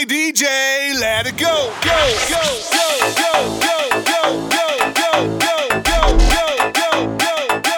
DJ, let it go, go, go, go, go, go, go, go, go, go, go, go, go, go, go.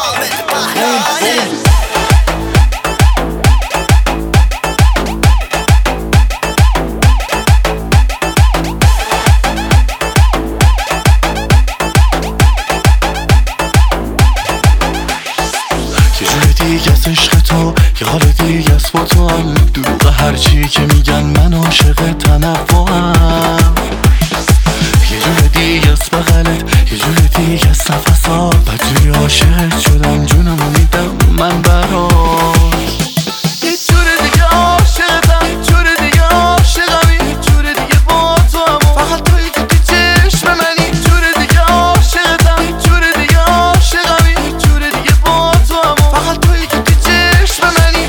یه جور دیگه از عشق تو، یه حال دیگه از با تو هم. دروغ هرچی که میگن من عاشق تنوعم. یه جور دیگه از بغلت، یه جور دیگه از نفسات. بدجوری عاشق شدم جونمو میدم من برات. یه جور دیگه عاشقتم، یه جور دیگه عاشقم. یه جور دیگه با تو هم، فقط توی که تو چشم منی. یه جور دیگه عاشقتم، یه جور دیگه عاشقم. یه جور دیگه با تو هم، فقط توی که تو چشم منی.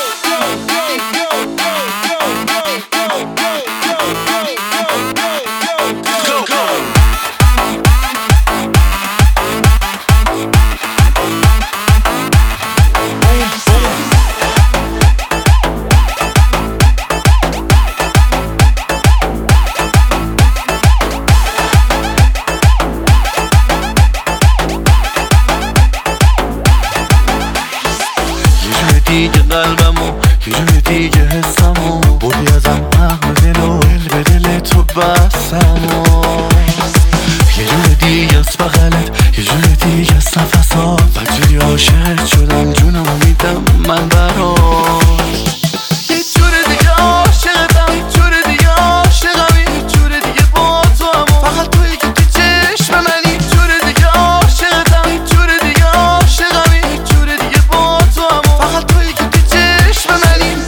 دیگه قلبمو، یه جور دیگه حسمو. بردی ازم عقل دل و دل به دل تو بستمو. یه جور دیگه از بغلت، یه جور دیگه از نفسات. بدجوری عاشق شدم جونمو میدم من برات. یه جور دیگه عاشقتم، یه جور دیگه عاشقم. یه جور دیگه با تو هم، فقط توی که تو چشم منی. یه جور دیگه عاشقتم، یه جور دیگه عاشقم. یه جور دیگه با تو هم، فقط توی که تو چشم منی.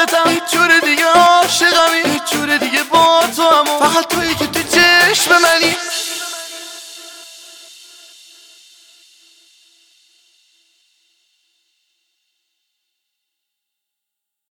فقط توی که تو چشم منی.